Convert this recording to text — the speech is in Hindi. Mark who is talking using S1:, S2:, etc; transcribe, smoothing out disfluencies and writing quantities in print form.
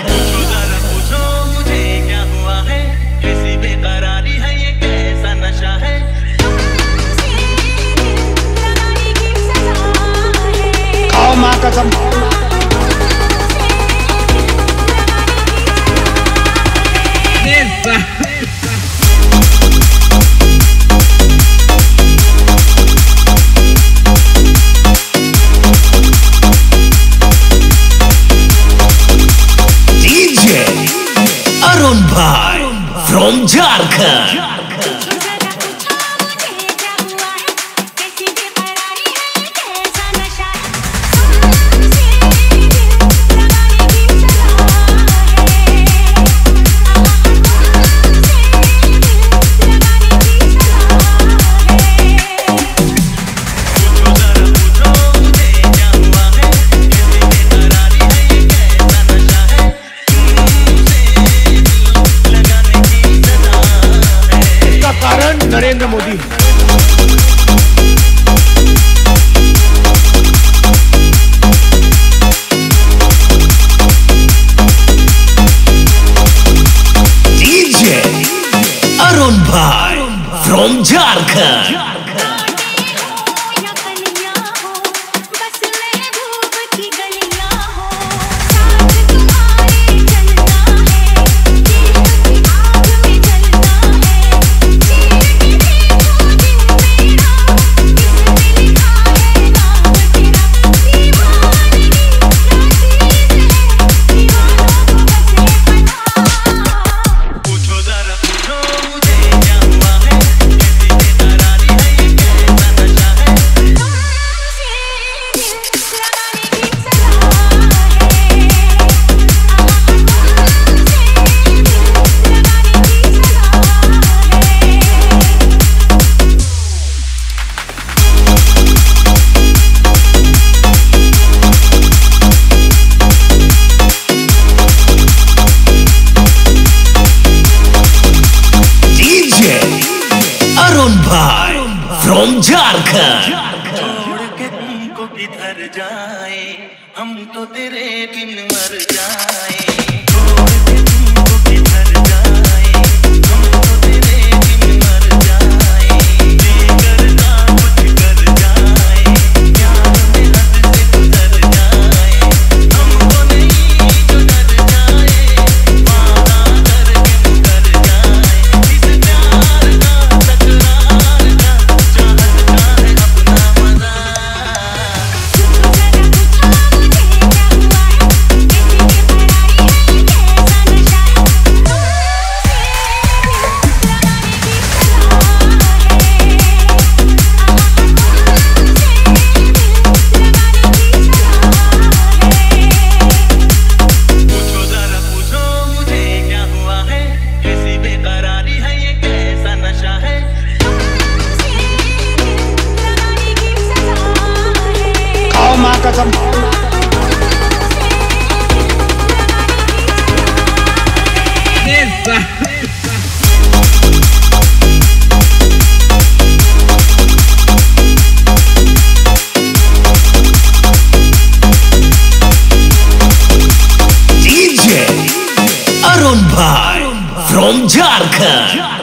S1: पूछो मुझे क्या हुआ है, कैसी बेकरारी है, ये कैसा नशा है।
S2: खाओ माँ कसम।
S3: Arun Bhai from Jharkhand.
S2: Narendra Modi.
S3: DJ Arun Bhai from Jharkhand. Arun Bhai from Jharkhand.
S1: छोड़ के तुमको किधर जाए, हम तो तेरे बिन मर जाए। छोड़ के तुमको किधर जाए, हम तो तेरे बिन मर जाए। जी करता कुछ कर जाए, प्यार में हद से गुजर जाए। हमको नहीं जो डर जाए, वादा करके मुकर जाए। इस प्यार का तकरार का चाहत का है अपना मजा। पूछो जरा पूछो मुझे क्या हुआ है, कैसी बेकरारी है, ये कैसा नशा है।
S2: खाओ माँ कसम।
S3: DJ Arun Bhai from Jharkhand.